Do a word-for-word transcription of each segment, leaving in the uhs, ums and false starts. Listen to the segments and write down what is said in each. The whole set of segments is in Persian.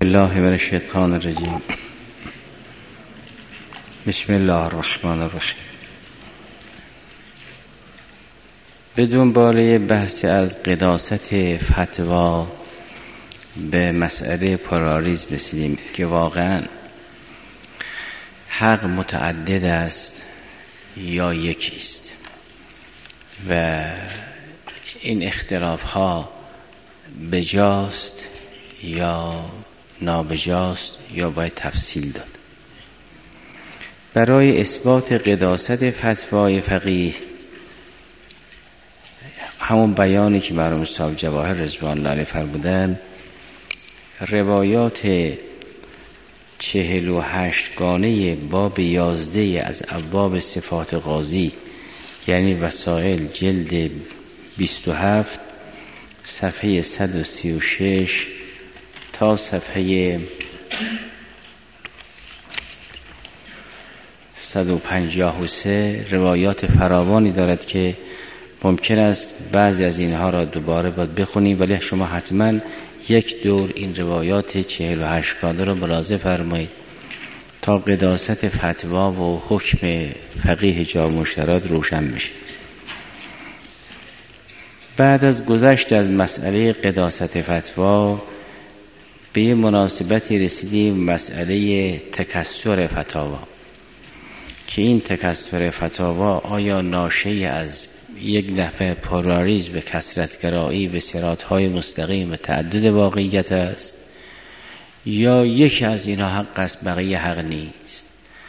بالله من الشیطان الرجیم. بسم الله الرحمن الرحیم. به دنباله بحث از قداست فتوا به مسئله پلاریسم رسیدیم که واقعا حق متعدد است یا یکی است و این اختلاف ها بجاست یا نابجاست یا باید تفصیل داد. برای اثبات قداست فتوای فقیه، همون بیانی که مرحوم صاحب جواهر رضوان الله علیه فرمودن، روایات چهل و هشت گانه باب یازده از ابواب صفات قاضی، یعنی وسائل، جلد بیست و هفت صفحه صد و سی و شش تا صفحه صد و پنجاه و سه روایات فراوانی دارد که ممکن است بعضی از اینها را دوباره باید بخونیم، ولی شما حتما یک دور این روایات چهل و هشت گانه را ملاحظه فرمایید تا قداست فتوا و حکم فقیه جامع مشترک روشن بشه. بعد از گذشت از مسئله قداست فتوا به یه مناسبتی رسیدیم، مسئله تکثر فتاوا، که این تکثر فتاوا آیا ناشی از یک نفع پلاریسم و کثرت‌گرایی به صراط‌های مستقیم تعدد واقعیت است، یا یکی از اینا حق است بقیه حق نیست.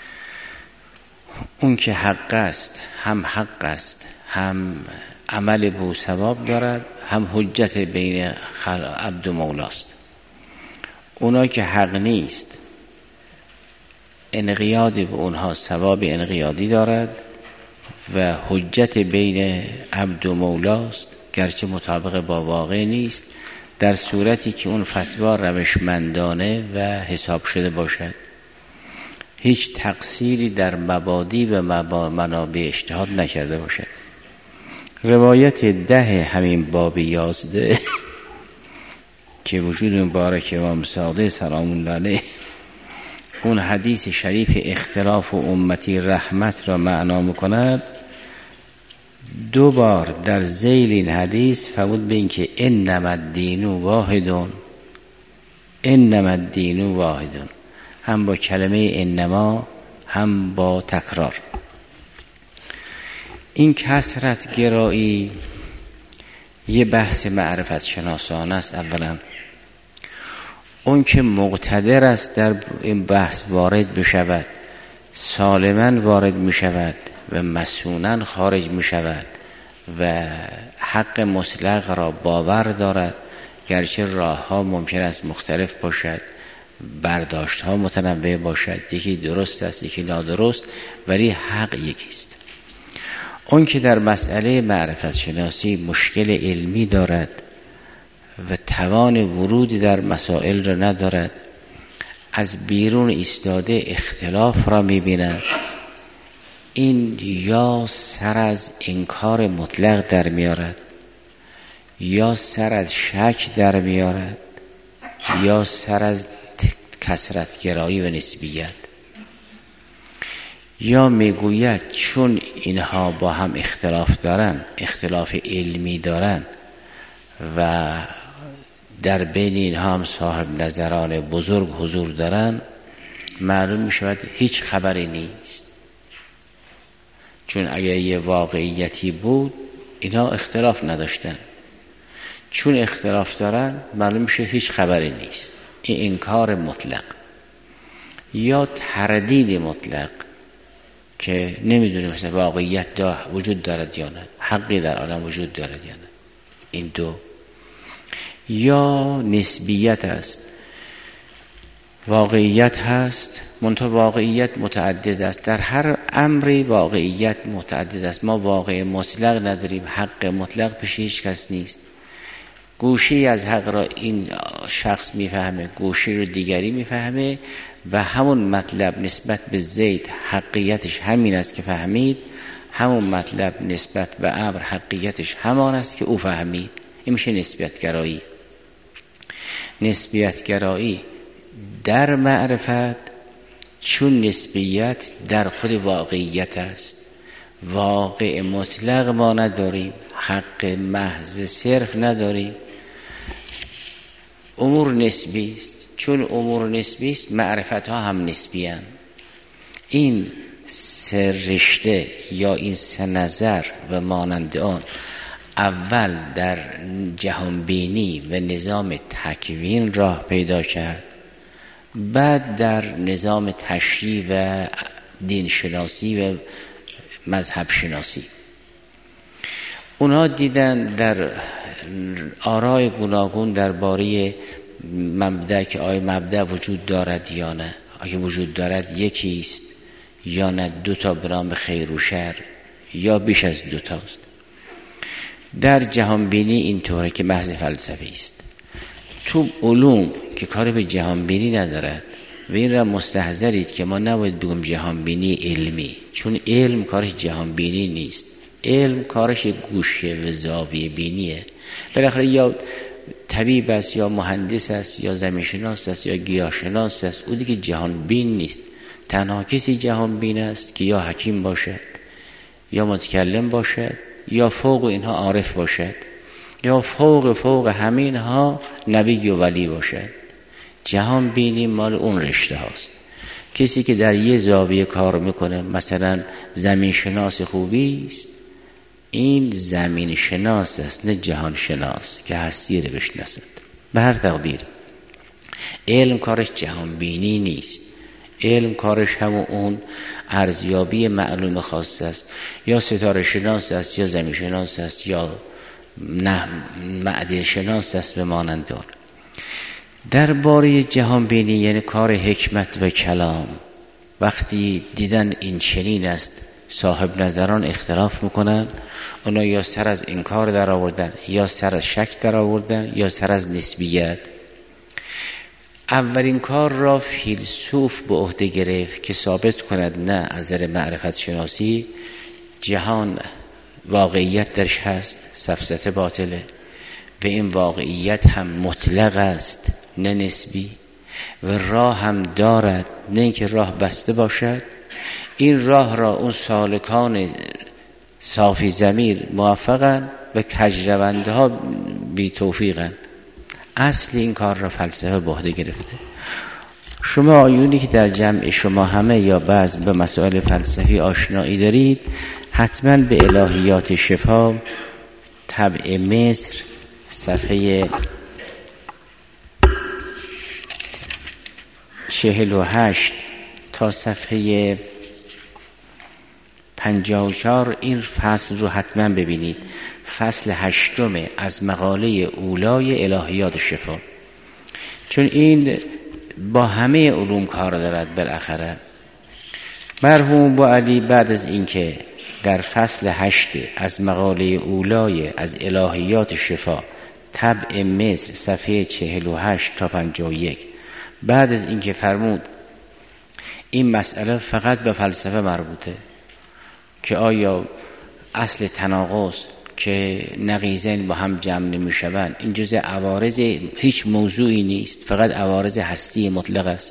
اون که حق است هم حق است، هم عمل به ثواب دارد، هم حجت بین عبد و مولاست. اونا که حق نیست انقیادی به اونها ثواب انقیادی دارد و حجت بین عبد و مولاست، گرچه مطابق با واقع نیست، در صورتی که اون فتوا روشمندانه و حساب شده باشد، هیچ تقصیری در مبادی و منابع اجتهاد نکرده باشد. روایت ده همین باب یازده که وجود مبارک امام صادق سلام الله علیه اون حدیث شریف اختلاف و امتی رحمت را معنا می‌کند، دو بار در ذیل این حدیث فرمود به این که انما الدین واحد، انما الدین واحد، هم با کلمه انما هم با تکرار. این کثرت گرایی یه بحث معرفت شناسانه است. اولا اون که مقتدر است در این بحث وارد بشود، سالما وارد می شود و مسئولا خارج می شود و حق مطلق را باور دارد، گرچه راه ها ممکن است مختلف باشد، برداشت ها متنوع باشد، یکی درست است یکی نادرست، ولی حق یکیست. اون که در مسئله معرفت شناسی مشکل علمی دارد و توان ورود در مسائل را ندارد، از بیرون ایستاده اختلاف را می‌بیند، این یا سر از انکار مطلق در میارد، یا سر از شک در میارد، یا سر از کثرت‌گرایی و نسبیت، یا میگوید چون اینها با هم اختلاف دارن، اختلاف علمی دارن و در بین اینها هم صاحب نظران بزرگ حضور دارن، معلوم می شود هیچ خبری نیست. چون اگر یه واقعیتی بود اینها اختلاف نداشتن، چون اختلاف دارن معلوم میشه هیچ خبری نیست. این انکار مطلق یا تردید مطلق که نمیدونیم مثلا واقعیت دا وجود دارد یا نه، حقی در عالم وجود دارد یا نه. این دو. یا نسبیت است، واقعیت هست منتها واقعیت متعدد است، در هر امری واقعیت متعدد است، ما واقع مطلق نداریم، حق مطلق پیش هیچ کس نیست. گوشی از حق را این شخص میفهمه، گوشی رو دیگری میفهمه و همون مطلب نسبت به زید حقیقتش همین است که فهمید، همون مطلب نسبت به امر حقیقتش همان است که او فهمید. این میشه نسبیت گرایی. نسبیت گرایی در معرفت چون نسبیت در خود واقعیت است، واقع مطلق ما نداریم، حق محض و صرف نداریم، امور نسبی است. چون امور نسبی است معرفت ها هم نسبی هستند. این سه رشته یا این سه نظر و مانند آن اول در جهانبینی و نظام تکوین راه پیدا کرد، بعد در نظام تشریع و دین شناسی و مذهب شناسی. اونا دیدن در آراء گوناگون درباره مبدأ که آیا مبدأ وجود دارد یا نه، آیا وجود دارد یکی است یا نه دو تا به نام خیر و شر یا بیش از دو تاست. در جهانبینی اینطوره که بحث فلسفی است. تو علوم که کار به جهانبینی ندارد و این را مستحضرید که ما نباید بگم جهانبینی علمی، چون علم کارش جهانبینی نیست، علم کارش گوشه و زاویه بینیه. بالاخره یا طبیب است یا مهندس است یا زمینشناس است یا گیاهشناس است، او دیگه جهانبین نیست. تنها کسی جهانبین است که یا حکیم باشد یا متکلم باشد یا فوق اینها عارف باشد یا فوق فوق همین ها نبی و ولی باشد. جهان بینی مال اون رشته هاست. کسی که در یه زاویه کار میکنه، مثلا زمین شناس خوبی است، این زمین شناس است نه جهان شناس که هستی رو بشناسد. به هر تقدیر علم کارش جهان بینی نیست، علم کارش همون اون ارزیابی معلوم خاص است، یا ستاره شناس است یا زمین شناس است یا نه معدن شناس است به مانند آن. درباره جهان بینی یعنی کار حکمت و کلام، وقتی دیدن این چنین است صاحب نظران اختلاف میکنن، اونا یا سر از انکار در آوردن یا سر از شک در آوردن یا سر از نسبیت. اولین کار را فیلسوف به عهده گرفت که ثابت کند نه از نظر معرفت شناسی جهان واقعیت درش هست، سفسطه باطله و این واقعیت هم مطلق است نه نسبی و راه هم دارد نه اینکه راه بسته باشد. این راه را اون سالکان صافی ضمیر موفقن و کجرونده ها بی توفیقن. اصل این کار را فلسفه به عهده گرفته. شما آیونی که در جمع شما همه یا بعض به مسائل فلسفی آشنایی دارید، حتما به الهیات شفا طبع مصر صفحه چهل و هشت تا صفحه پنجاه و چهار این فصل رو حتما ببینید. فصل هشتم از مقاله اولای الهیات شفا، چون این با همه علوم کار دارد. بالاخره مرحوم با علی بعد از اینکه در فصل هشت از مقاله اولای از الهیات شفا طبع مصر صفحه چهل و هشت تا پنجاه و یک، بعد از اینکه فرمود این مسئله فقط به فلسفه مربوطه که آیا اصل تناقض که نقیضین با هم جمع نمی شوند این جزء عوارض هیچ موضوعی نیست، فقط عوارض هستی مطلق است.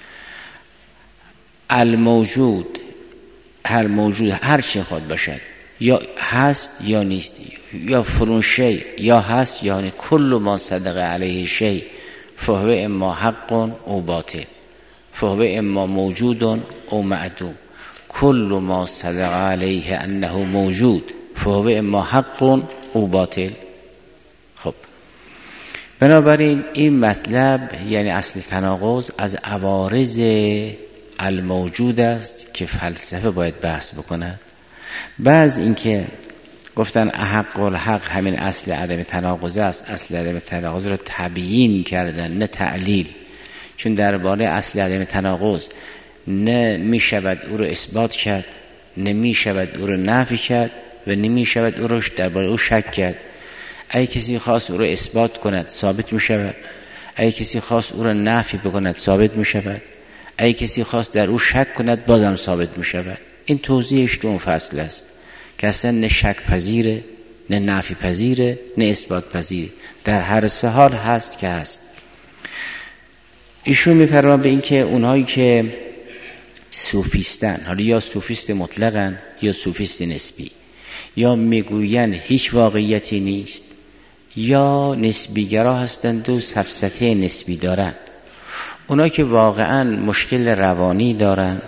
الموجود هر موجود هر چی خود باشد یا هست یا نیست، یا فلان شی یا هست یا نیست، کل ما صدق علیه شی فهو اما حق او باطل فهو اما موجود او معدوم، کل ما صدق علیه انه موجود فهو اما حق او باطل. خب بنابراین این مطلب یعنی اصل تناقض از عوارض الموجود است که فلسفه باید بحث بکند. بعض اینکه گفتن احق الحق همین اصل عدم تناقض است، اصل عدم تناقض رو تبیین کردن نه تعلیل، چون درباره اصل عدم تناقض نه می شود او رو اثبات کرد، نه می شود او رو نفی کرد و نمی شود او رو درباره او شک کرد. اگه کسی خواست او رو اثبات کند ثابت می شود، اگه کسی خواست او رو نفی بکند ثابت می شود، اگه کسی خواست در او شک کند بازم ثابت می شود. این توضیحش تو اون فصل است که اصلا نه شک پذیره نه نفی پذیره نه اثبات پذیره، در هر سه حال هست که هست. ایشون میفرما به این که اونهایی که صوفیستن، حالا یا صوفیست مطلقن یا صوفیست نسبی، یا میگوین هیچ واقعیتی نیست یا نسبیگرا هستند و سفسطه نسبی دارن، اونا که واقعا مشکل روانی دارن،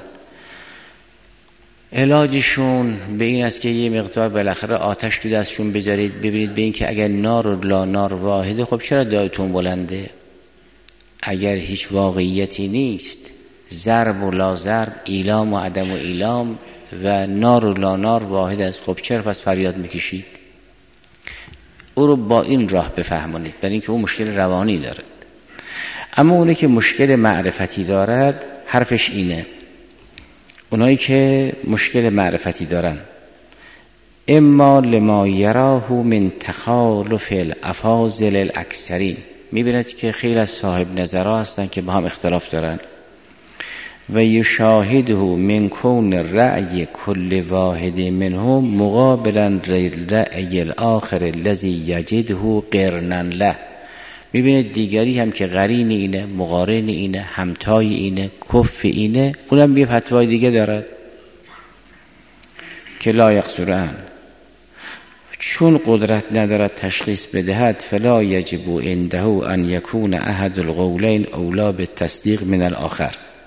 علاجشون به این است که یه مقدار بالاخره آتش تو دستشون بذارید، ببینید به این که اگر نار و لا نار واحده، خب چرا دایتون بلنده؟ اگر هیچ واقعیتی نیست، ضرب و لا ضرب، ایلام و عدم و ایلام و نار و لا نار واحد است، خب چرا پس فریاد میکشید؟ او رو با این راه بفهمونید، برای اینکه او مشکل روانی دارد. اما اونی که مشکل معرفتی دارد، حرفش اینه، اونایی که مشکل معرفتی دارن، اما لما یراه من تخالف الافاضل الاکثرین، میبیند که خیلی از صاحب نظرها هستن که با هم اختلاف دارن، و یشاهده من کون رأی کل واحد منهم مقابلا رأی الاخر الذی یجده قرنا له، میبینید دیگری هم که قرین اینه، مقارن اینه، همتای اینه، کف اینه، اونم یه فتوای دیگه دارد که لا یقصرن، چون قدرت ندارد تشخیص بدهد، فلا یجب عنده ان یکون احد القولین اولا بالتصدیق من الاخر،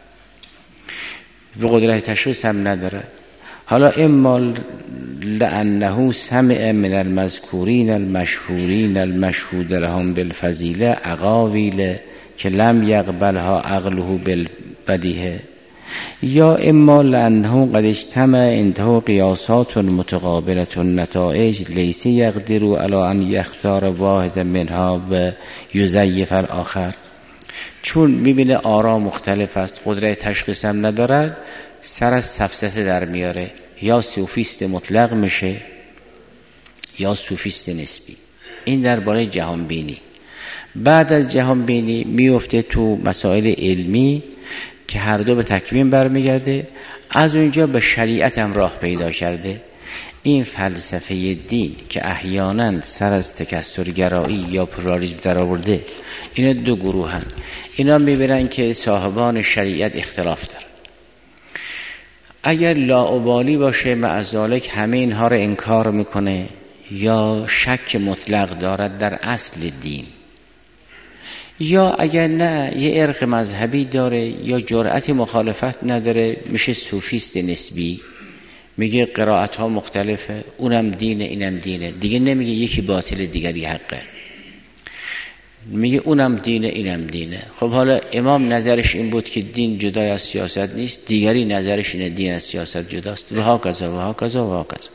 و قدرت تشخیص هم ندارد. حالا اما لانه سمع من المذکورین المشهورین المشهود لهم بالفضیله اقاویل که لم یقبلها عقله بالبدیهه، یا اما لانه قد اجتمع عنده قیاسات متقابله النتائج لیس یقدر علی ان یختار واحد منها و یضیف الاخر، چون میبینه آرا مختلف است، قدرت تشخیص هم ندارد، سر از سفسطه در میاره، یا صوفیست مطلق میشه یا صوفیست نسبی. این درباره جهان بینی. بعد از جهان بینی میفته تو مسائل علمی که هر دو به تکوین برمیگرده، از اونجا به شریعت هم راه پیدا کرده. این فلسفه دین که احیانا سر از تکثرگرایی یا پلاریسم در آورده، اینا دو گروه هستند. اینا میبرن که صاحبان شریعت اختلاف دارن، اگر لاابالی باشه معذالک همه اینها رو انکار میکنه، یا شک مطلق دارد در اصل دین، یا اگر نه یه ارق مذهبی داره یا جرأت مخالفت نداره، میشه صوفیست نسبی، میگه قرائت ها مختلفه، اونم دینه اینم دینه، دیگه نمیگه یکی باطل دیگری حقه، میگه اونم دینه اینم دینه. خب حالا امام نظرش این بود که دین جدای از سیاست نیست، دیگری نظرش اینه دین از سیاست جداست، و ها کذا و ها کذا و ها کذا.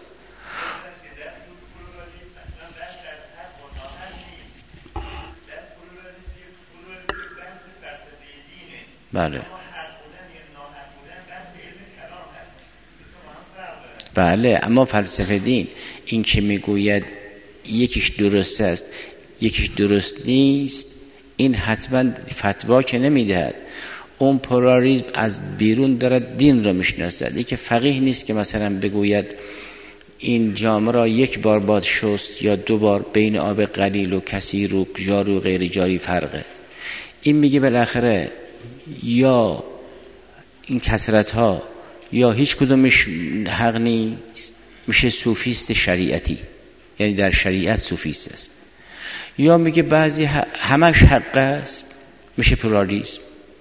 بله بله، اما فلسفه دین این که میگوید یکیش درست است یکیش درست نیست، این حتما فتوا که نمیدهد، اون پلاریسم از بیرون دارد دین را میشناسد. این که فقیه نیست که مثلا بگوید این جامه را یک بار باد شست یا دو بار، بین آب قلیل و کثیر و جاری و غیر جاری فرقه. این میگه بالاخره یا این کثرت ها یا هیچ کدومش حق نیست، میشه صوفیست شریعتی، یعنی در شریعت صوفیست است، یا میگه بعضی همش حق است، میشه پلاریسم.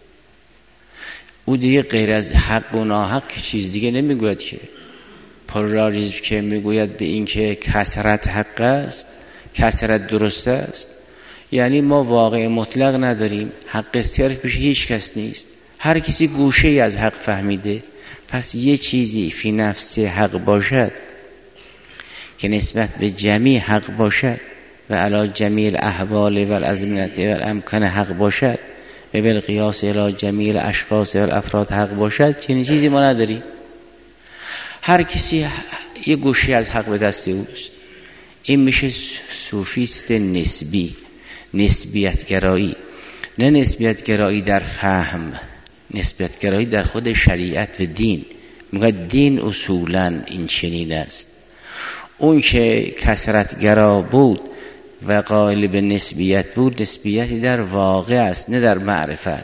او دیگه غیر از حق و ناحق چیز دیگه نمیگوید که. پلاریسم که میگوید به این که کثرت حق است، کثرت درست است، یعنی ما واقع مطلق نداریم، حق صرف پیش هیچ کس نیست، هر کسی گوشه ای از حق فهمیده. پس یه چیزی فی نفس حق باشد که نسبت به جمیع حق باشد و علی جمیع الاحوال و الازمنه و الامکان حق باشد و بالقیاس علی جمیع الاشخاص و الافراد حق باشد، چنین چیزی ما نداریم. هر کسی یه گوشه از حق به دست اوست. این میشه صوفیست نسبی، نسبیتگرایی، نه نسبیتگرایی در فهم، نسبیتگرایی در خود شریعت و دین. میگه دین اصولا این چنین است. اون که کثرتگرا بود و قائل به نسبیت بود، نسبیتی در واقع است نه در معرفت.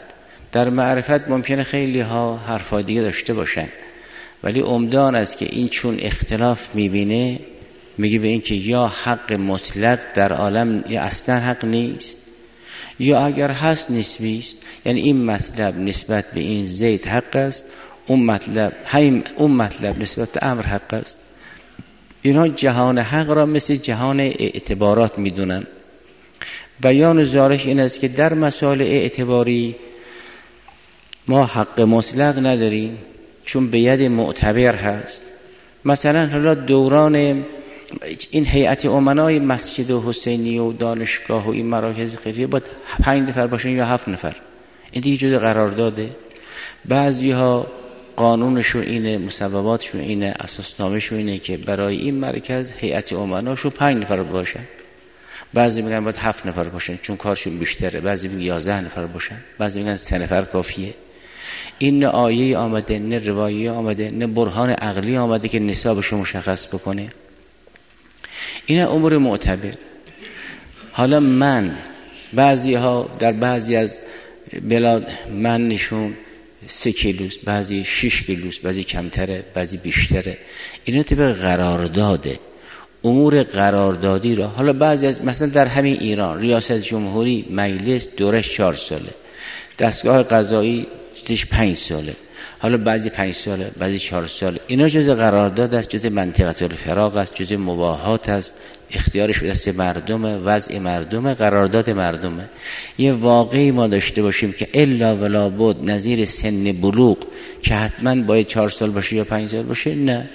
در معرفت ممکنه خیلی ها حرفا دیگه داشته باشن، ولی عمدان است که این چون اختلاف میبینه میگه به این که یا حق مطلق در عالم یا اصلا حق نیست، یا اگر هست نسبی است. یعنی این مطلب نسبت به این زید حق است، اون مطلب همین اون مطلب نسبت به امر حق است. اینا جهان حق را مثل جهان اعتبارات میدونن. بیان ظاهرش این است که در مسائل اعتباری ما حق مطلق نداریم، چون به ید معتبر هست. مثلا حالا دوران این هیئت امنای مسجد و حسینی و دانشگاه و این مراکز خیریه باید پنج نفر باشن یا هفت نفر، این دیگه جدا قرار داده. بعضی ها قانونشون اینه، مسبباتشون اینه، اساسنامه‌شون اینه که برای این مرکز هیئت امناشون پنج نفر باشن. بعضی میگن باید هفت نفر باشن چون کارشون بیشتره، بعضی میگن یازده نفر باشن، بعضی میگن سه نفر کافیه. این نه آیه آمده، نه روایه آمده، نه برهان عقلی آمده که نصابش مشخص بکنه. این امور معتبر. حالا من بعضی ها در بعضی از بلاد من نشون سه کیلوست، بعضی شش کیلوست، بعضی کمتره، بعضی بیشتره. اینا طبق قرارداده، امور قراردادی را. حالا بعضی از مثلا در همین ایران ریاست جمهوری مجلس دورش چهار ساله، دستگاه قضایی دورش پنج ساله، حالا بعضی پنج ساله، بعضی چهار ساله. اینا جزء قرارداد است، جزء منطقه الفراغ است، جزء مباحات است، اختیارش به دست مردمه، وضع مردمه، قرارداد مردمه. یه واقعی ما داشته باشیم که الا ولا بد نظیر سن بلوغ که حتما باید چهار سال باشه یا پنج سال باشه، نه.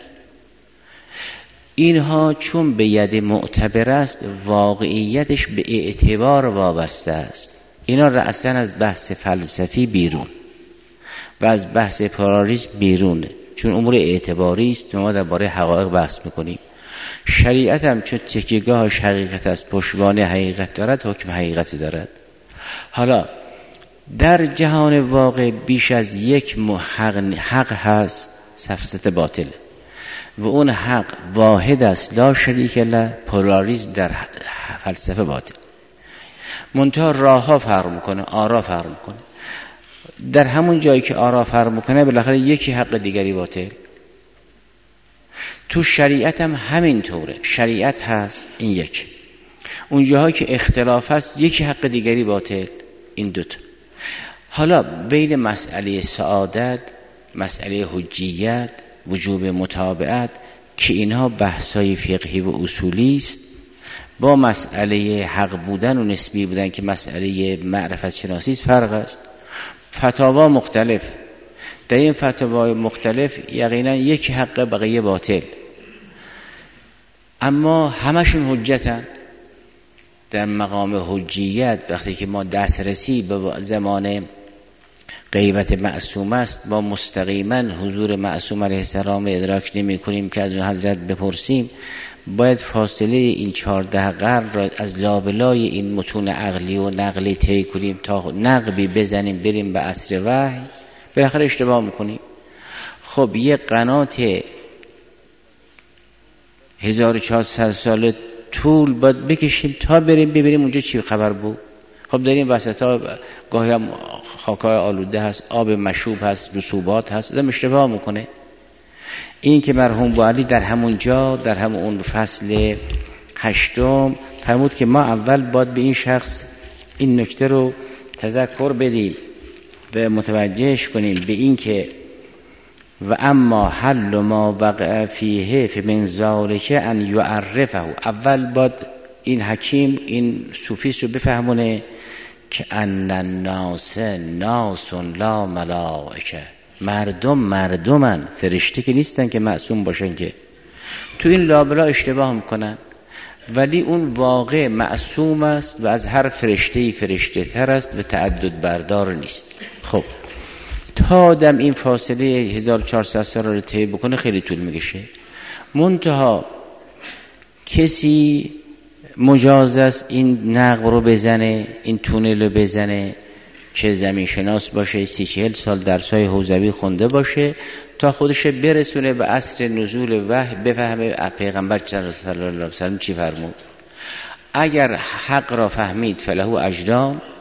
اینها چون به ید معتبر است واقعیتش به اعتبار وابسته است. اینا رأساً از بحث فلسفی بیرون و از بحث پلاریسم بیرونه، چون امور اعتباری است. ما درباره حقایق بحث میکنیم. شریعت هم چون تکیه‌گاهش حقیقت است، پشتوانه حقیقت دارد، حکم حقیقت دارد. حالا در جهان واقع بیش از یک حق, حق هست، سفسطه باطل، و اون حق واحد است، لا شریک له. پلاریسم در فلسفه باطل. منتها راه ها فرق میکنه، آرا فرق میکنه. در همون جایی که آرا فرق میکنه بالاخره یکی حق دیگری باطل. تو شریعت هم همین طوره. شریعت هست این یک، اون جاهایی که اختلاف هست یکی حق دیگری باطل، این دوتا. حالا بین مسئله سعادت، مسئله حجیت، وجوب متابعت که اینها بحثای فقهی و اصولی است، با مسئله حق بودن و نسبی بودن که مسئله معرفت شناسی فرق است. فتاوا مختلف، در این فتاوای مختلف یقینا یک حق بقیه باطل، اما همشون حجتن. در مقام حجیت وقتی که ما دسترسی به زمان غیبت معصوم است، با مستقیما حضور معصوم علیه السلام ادراک نمی کنیم که از اون حضرت بپرسیم، باید فاصله این چهارده قرن را از لابلای این متون عقلی و نقلی طی کنیم تا نقبی بزنیم بریم به عصر وحی. بالاخره اشتباه میکنیم. خب یه قنات هزار و چهارصد سال طول باید بکشیم تا بریم ببینیم اونجا چی خبر بود. خب در این وسطا گاهی هم خاکای آلوده هست، آب مشوب هست، رسوبات هست، آدم اشتباه میکنه. این که مرحوم بوعلی در همون جا در همون فصل هشتم فرمود که ما اول باید به این شخص این نکته رو تذکر بدیم و متوجهش کنیم به این که و اما حل ما وقع فیه فمن ذالک ان یعرفه. اول باید این حکیم این صوفیست رو بفهمونه که ان الناس ناس لا ملائکه، مردم مردمن، فرشته که نیستن که معصوم باشن. که تو این لابلا اشتباه میکنن، ولی اون واقع معصوم است و از هر فرشته‌ای فرشته تر است و تعدد بردار نیست. خب تا آدم این فاصله هزار و چهارصد سال رو طی بکنه خیلی طول میکشه. منتها کسی مجاز است این نقب رو بزنه، این تونل رو بزنه که زمین شناس باشه، سی چهل سال درسای حوزوی خونده باشه تا خودش برسونه به عصر نزول وحی، بفهمه پیغمبر صلی الله علیه و سلم چی فرمود. اگر حق را فهمید فله اجران،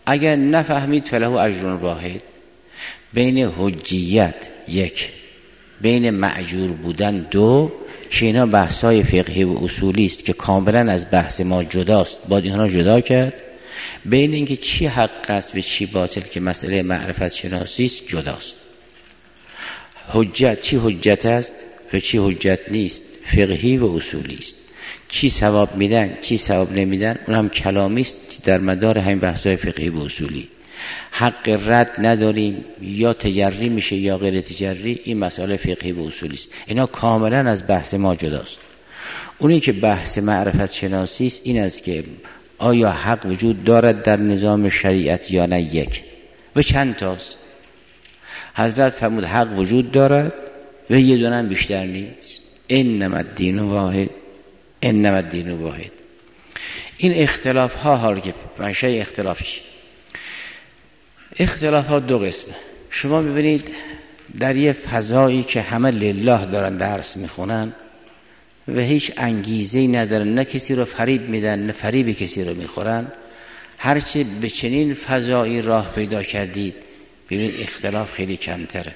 اگر نفهمید فله اجر واحد. بین حجیت یک، بین معجور بودن دو، که اینا بحثای فقهی و اصولی است که کاملا از بحث ما جداست، باید اینها جدا کرد. بین اینکه چی حق است و چی باطل که مسئله معرفت شناسی است جداست. حجت چی حجت است و چی حجت نیست، فقهی و اصولی است. چی ثواب میدن چی ثواب نمیدن اون هم کلامی است در مدار همین بحث‌های فقهی و اصولی. حق رد نداریم، یا تجری میشه یا غیر تجری، این مسئله فقهی و اصولی است. اینا کاملا از بحث ما جداست. اونی که بحث معرفت شناسی است این است که آیا حق وجود دارد در نظام شریعت یا نه، یک و چند تاست. حضرت فرمود حق وجود دارد و یه دونه بیشتر نیست. انما الدین واحد، انما الدین واحد. این اختلاف ها حال که منشأ اختلاف چی؟ اختلاف ها دو قسمه. شما ببینید در یه فضایی که همه لله دارن درس میخونن و هیچ انگیزه‌ای ندارن، نه کسی رو فریب میدن نه فریب کسی رو میخورن، هرچه به چنین فضایی راه پیدا کردید ببینید اختلاف خیلی کمتره.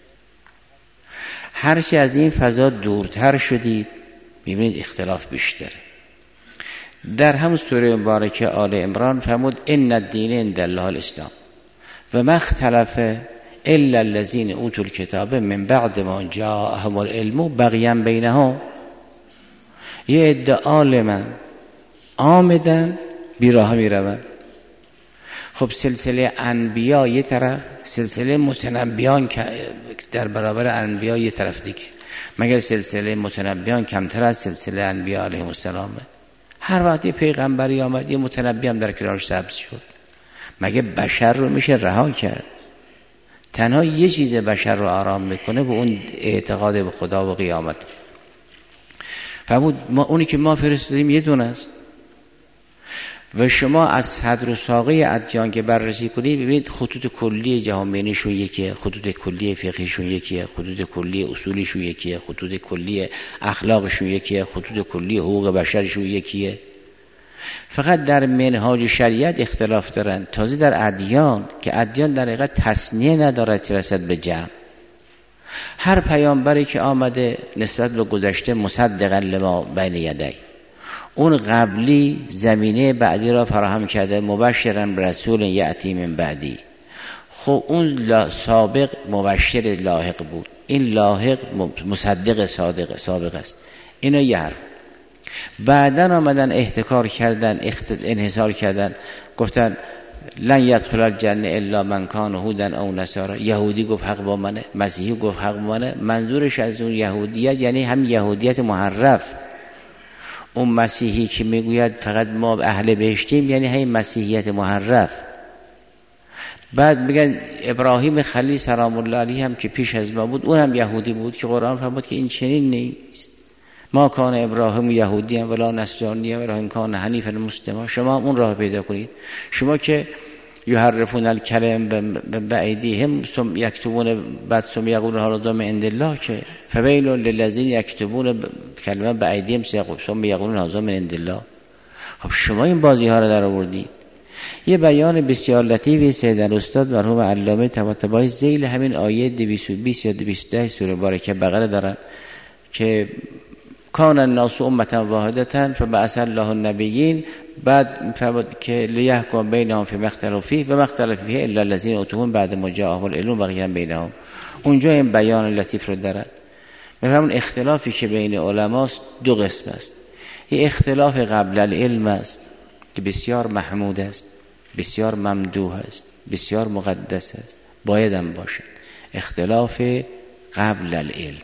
هرچه از این فضا دورتر شدید ببینید اختلاف بیشتره. در همون سوره مبارکه آل عمران فرمود ان الدین عند الله الاسلام و ما اختلف الا الذين اوتوا الكتاب من بعد ما جاءهم العلم بغيا بینهم. یه عده عالمن آمدن بیراه میروند. خب سلسله انبیا یه طرف، سلسله متنبیان در برابر انبیا یه طرف دیگه. مگر سلسله متنبیان کمتر از سلسله انبیا علیهم السلامه؟ هر وقتی پیغمبری آمد یه متنبی هم در کنارش سبز شد. مگه بشر رو میشه رها کرد؟ تنها یه چیز بشر رو آرام میکنه و اون اعتقاد به خدا و قیامت. فرمود ما اونی که ما فرستادیم یه دونه است و شما از صدر و ساقه ادیان که بررسی کنید ببینید خطوط کلی جهان بینیشون یکیه، خطوط کلی فقهیشون یکیه، خطوط کلی اصولیشون یکیه، خطوط کلی اخلاقشون یکیه، خطوط کلی حقوق بشرشون یکیه. فقط در منهاج شریعت اختلاف دارن. تازه در ادیان که ادیان در حقیقت تصنیه ندارد که رسد به جمع. هر پیامبری که آمده نسبت به گذشته مصدقا لما بین یدی، اون قبلی زمینه بعدی را فراهم کرده، مبشرا برسول یأتی من بعدی. خب اون سابق مبشر لاحق بود، این لاحق مصدق صادق سابق است. اینا یه حرف. بعدن آمدن احتکار کردن، انحصار کردن، گفتن لن یدخل الجنه الا من کان هودا او نصارا. یهودی گفت حق با منه، مسیحی گفت حق با منه. منظورش از اون یهودیت یعنی هم یهودیت محرف. اون مسیحی که میگوید فقط ما اهل بهشتیم یعنی همین مسیحیت محرف. بعد میگن ابراهیم خلیل سلام الله علیه هم که پیش از ما بود اون هم یهودی بود که قرآن فرمود که این چنین نیست. ما کان ابراهیم یهودی هم ولا نصرانی ولا ان کان حنیفا مسلما. شما اون راه پیدا کنید. شما که یحرفون الکلم بایدیهم ثم یکتبون بعد ثم یقولون هذا من عند الله که فویل للذین یکتبون کلمه بایدیهم ثم یقولون هذا من عند الله. خب شما این بازی ها رو در آوردید. یه بیان بسیار لطیفی سید الاستاد مرحوم علامه طباطبایی ذیل همین آیه دویست و بیست یا دویست و ده سوره مبارکه بقره دارن که کان الناس امه واحده فبعث الله النبیین. بعد فرمود که لیحکم بینهم فیما اختلفوا فیه و ما اختلف فیه الا الذین اوتوه بعد ما جاءهم العلم بغیا بینهم. اونجا این بیان لطیف رو دارن. برای اختلافی که بین علماست دو قسم است. یه اختلاف قبل العلم است که بسیار محمود است، بسیار ممدوح است، بسیار مقدس است، باید هم باشد. اختلاف قبل العلم.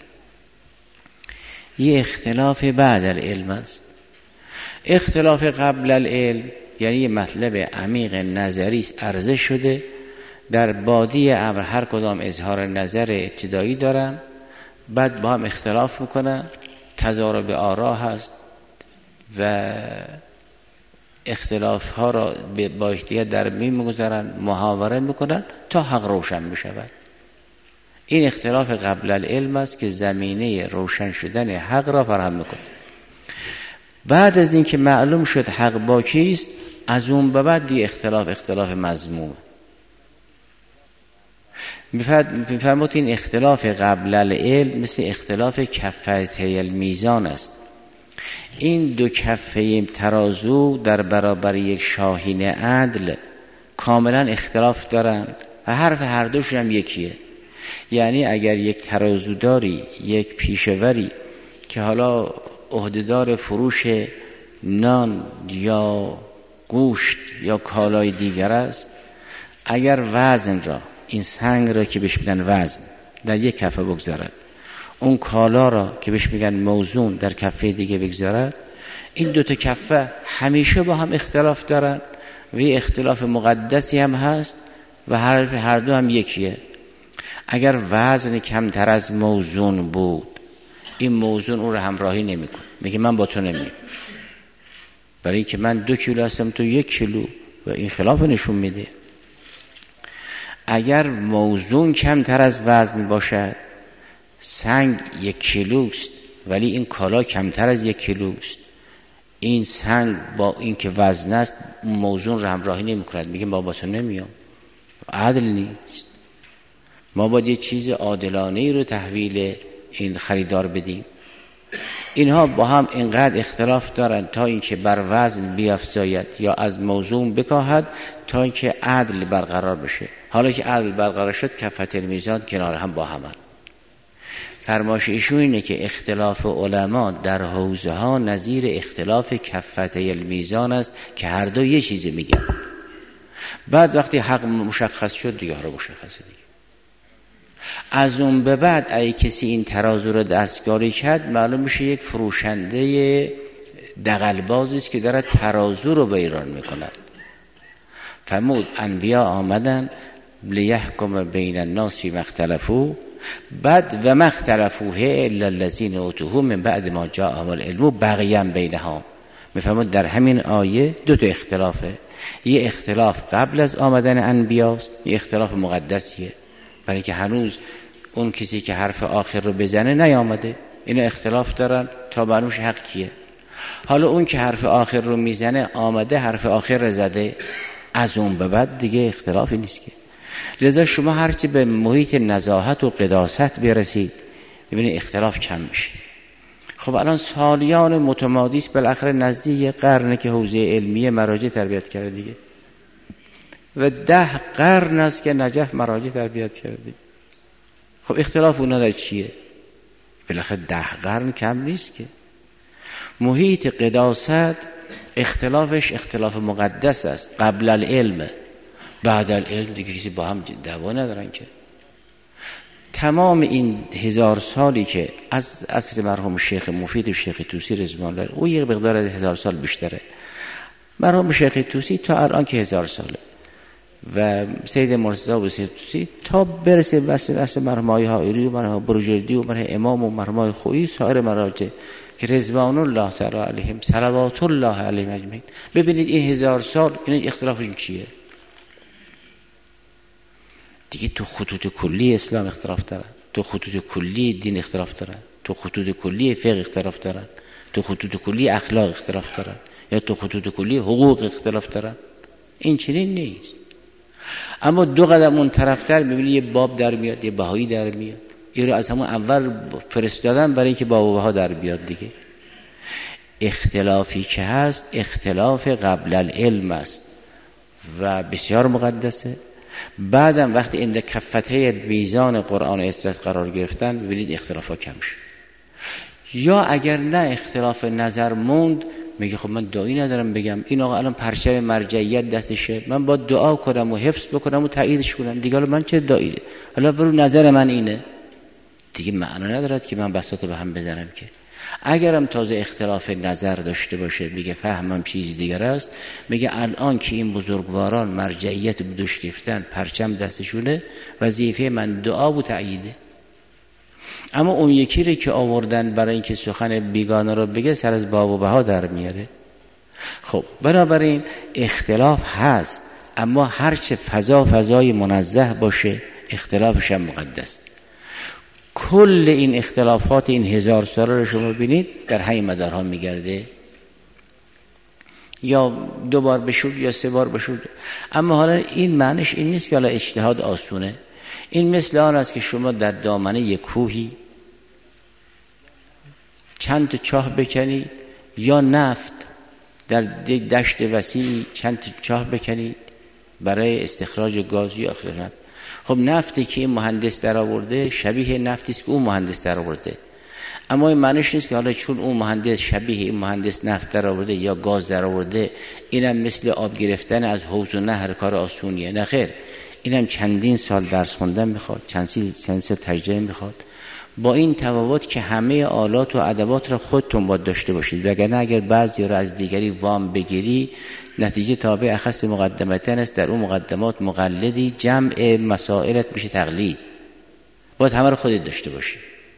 یه اختلاف بعد العلم است. اختلاف قبل العلم یعنی یه مطلب عمیق نظری است، عرضه شده در بادی امر هر کدام اظهار نظر ابتدایی دارن، بعد با هم اختلاف میکنن، تضارب آرا هست و اختلاف ها را با یکدیگر در میون میگذارن، محاوره میکنن تا حق روشن میشود. این اختلاف قبل العلم است که زمینه روشن شدن حق را فراهم میکنه. بعد از اینکه معلوم شد حق با کیست، از اون به بعد دیگه اختلاف اختلاف مذمومه. میفرمود این اختلاف قبل العلم مثل اختلاف کفتي المیزان است. این دو کفه ترازو در برابر یک شاهین عدل کاملا اختلاف دارن و حرف هر دوشون هم یکیه. یعنی اگر یک ترازو داری، یک پیشوری که حالا عهدهدار فروش نان یا گوشت یا کالای دیگر است، اگر وزن را، این سنگ را که بهش میگن وزن، در یک کفه بگذارد، اون کالا را که بهش میگن موزون در کفه دیگه بگذارد، این دوتا کفه همیشه با هم اختلاف دارن و یه اختلاف مقدسی هم هست و هر هر دو هم یکیه. اگر وزن کمتر از موزون بود، این موزون اون رو همراهی نمیکنه، میگه من با تو نمیام، برای اینکه من دو کیلو هستم تو یک کیلو، و این خلاف نشون میده. اگر موزون کمتر از وزن باشد، سنگ یک کیلوست ولی این کالا کمتر از یک کیلوست، این سنگ با این که وزن است موزون رو همراهی نمی کند، میگه ما با تو نمیام. عدل نیست. ما باید یه چیز عادلانه رو تحویل این خریدار بدیم. اینها با هم اینقدر اختلاف دارن تا اینکه بر وزن بیفزاید یا از موزون بکاهد تا اینکه عدل برقرار بشه. حالا که عدل برقرار شد، کفت المیزان کنار هم با هم. فرمایش ایشون اینه که اختلاف علما در حوزه ها نظیر اختلاف کفتي المیزان است که هر دو یه چیزی میگن. بعد وقتی حق مشخص شد دیگه ها رو مشخصه دیگه. از اون به بعد اگه کسی این ترازو رو دستکاری کرد، معلوم میشه یک فروشنده دغلبازی است که داره ترازو رو ویران میکند. فرمود انبیا آمدن لیحکم بین الناس فیما اختلفوا، بعد و ما اختلفوه الا الذین اوتوه من بعد ما جاءهم العلم بغیا بینهم. میفرمود در همین آیه دو تا اختلافه، یه اختلاف قبل از آمدن انبیاست، یه اختلاف مقدسیه، برای اینکه هنوز اون کسی که حرف آخر رو بزنه نیامده. اینا اختلاف دارن تا معلوم شه حق کیه. حالا اون که حرف آخر رو میزنه آمده حرف آخر رو زده، از اون به بعد دیگه اختلافی نیست که. لذا شما هرچی به محیط نزاهت و قداست برسید ببینید اختلاف کم میشه. خب الان سالیان متمادیست، بالاخره نزدیک یه قرنه که حوزه علمیه مراجع تربیت کرده دیگه، و ده قرن است که نجف مراجع تربیت کرده. خب اختلاف اونا در چیه؟ بالاخره ده قرن کم نیست که. محیط قداست اختلافش اختلاف مقدس است، قبل العلم. بعد العلم دیگه کسی با هم دعوا ندارن که. تمام این هزار سالی که از عصر مرحوم شیخ مفید و شیخ طوسی رضوان الله، او یک مقدار از هزار سال بیشتره. مرحوم شیخ طوسی تا الان که هزار ساله و سید مرتضی و سید طوسی تا برسه بس بس مرحوم های حائری و مرحوم بروجردی و مرحوم امام و مرحوم های خویی، سایر مراجع که رضوان الله تعالی علیهم صلوات الله علیهم اجمعین. ببینید این هزار سال این اختلافشون چیه؟ دیگه تو خطوط کلی اسلام اختلاف دارن، تو خطوط کلی دین اختلاف دارن، تو خطوط کلی فقه اختلاف دارن، تو خطوط کلی اخلاق اختلاف دارن، یا تو خطوط کلی حقوق اختلاف دارن. این چنین نیست. اما دو قدم اون طرفتر ببینید یه باب در میاد، یه بهایی در میاد. این رو از همون اول فرستادن برای اینکه باب و بها در بیاد دیگه. اختلافی که هست اختلاف قبل العلم است و بسیار مقدسه. بعدم وقتی این کفتي میزان قرآن و اسرت قرار گرفتن ببینید اختلافا کم شد. یا اگر نه اختلاف نظر موند، میگه خب من دعایی ندارم بگم این آقا الان پرچم مرجعیت دستشه، من با دعا کنم و حفظ بکنم و تاییدش کنم دیگه، حالا من چه دعایی، حالا برو نظر من اینه دیگه، معنا ندارد که من بساط به هم بزنم که. اگرم تازه اختلاف نظر داشته باشه، میگه فهمم چیز دیگر است، میگه الان که این بزرگواران مرجعیت بدوش گرفتن، پرچم دستشونه، وظیفه من دعا و تأییده. اما اون یکی رو که آوردن برای اینکه سخن بیگانه رو بگه، سر از باب و بها در میاره. خب بنابراین اختلاف هست، اما هرچه فضا فضای منزه باشه اختلافش هم مقدس. کل این اختلافات این هزار ساله رو شما ببینید در همین مدارها میگرده. یا دو بار بشود یا سه بار بشود. اما حالا این معنیش این نیست که حالا اجتهاد آسونه. این مثل آن است که شما در دامنه یک کوهی چند تا چاه بکنید یا نفت در یک دشت وسیع چند تا چاه بکنید برای استخراج گاز یا اخراج نفت. خب نفتی که این مهندس در آورده شبیه نفتی است که اون مهندس در آورده، اما این معنیش نیست که حالا چون اون مهندس شبیه این مهندس نفت در آورده یا گاز در آورده اینم مثل آب گرفتن از حوض و نهر کار آسونیه. نه خیر، اینم چندین سال درس خوندن میخواد، چند سال چند سال تجربه میخواد. با این تفاوت که همه آلات و ادوات را خودتون باید داشته باشید، وگرنه اگر بعضی را از دیگری وام بگیری نتیجه تابع اخص مقدمتن است، در اون مقدمات مقلدی، جمع مسائلت میشه تقلید. باید همه رو خودت داشته باشی.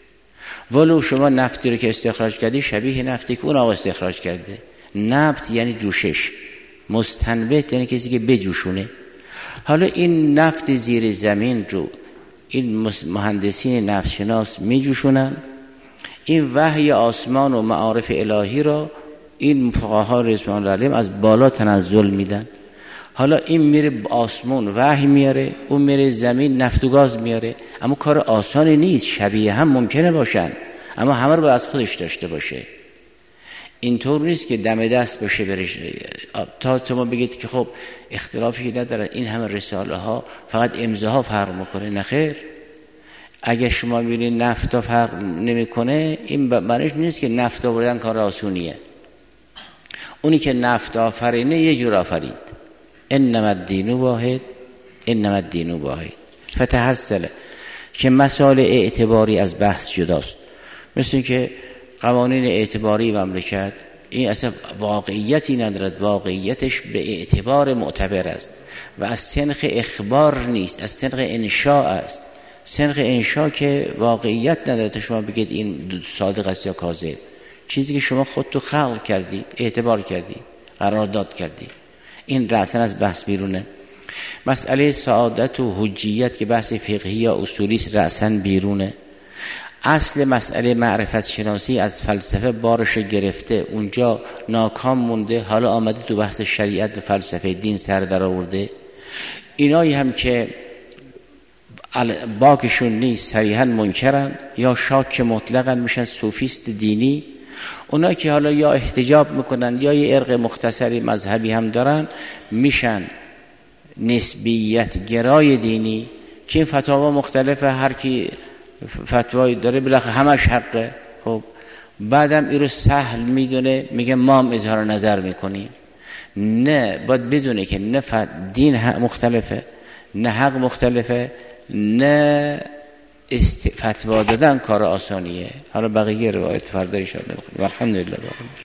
ولو شما نفتی رو که استخراج کردی شبیه نفتی که اون آقا استخراج کرده. نفت یعنی جوشش، مستنبت یعنی کسی که بجوشونه. حالا این نفت زیر زمین رو این مهندسین نفتشناس میجوشونن، این وحی آسمان و معارف الهی را این فقها رضوان الله علیهم از بالا تنزل میدن. حالا این میره آسمان وحی میاره، اون میره زمین نفت و گاز میاره. اما کار آسانی نیست، شبیه هم ممکنه باشن اما همه رو باید از خودش داشته باشه. اینطور نیست که دم دست باشه برش تا تو ما بگید که خب اختلافی ندارن این همه رساله ها فقط امضاها فرق میکنه. نه خیر، اگر شما ببینید نفت فرق نمیکنه این معنیش نیست که نفت آوردن کار آسونیه. اونی که نفت آفرینه یه جور آفرید. انما الدین واحد انما الدین واحد. فتحصل که مسائل اعتباری از بحث جداست، مثل که قوانین اعتباری مملکت این اصلا واقعیتی ندارد، واقعیتش به اعتبار معتبر است و از سنخ اخبار نیست، از سنخ انشاء است. سنخ انشاء که واقعیت نداره تا شما بگید این صادق است یا کاذب، چیزی که شما خودتو خلق کردید، اعتبار کردید، قرارداد کردید، این رأساً از بحث بیرونه. مسئله سعادت و حجیت که بحث فقهی یا اصولی است رأساً بیرونه. اصل مسئله معرفت شناسی از فلسفه بارش گرفته، اونجا ناکام مونده، حالا آمده تو بحث شریعت و فلسفه دین سر در آورده. اینایی هم که باکشون نیست صریحاً منکرن یا شاک مطلقاً میشن صوفیست دینی. اونا که حالا یا احتجاب میکنن یا یه ارق مختصری مذهبی هم دارن میشن نسبیت گرای دینی که این فتاوا مختلفه، هر کی فتوایی داره بالاخره همش حقه. خب بعدم این رو سهل میدونه، میگه ما هم اظهار نظر میکنیم. نه، باید بدونه که نه دین حق مختلفه، نه حق مختلفه، نه است... فتوا دادن کار آسانیه. حالا بقیه روایت فردا ان شاء الله. الحمدلله.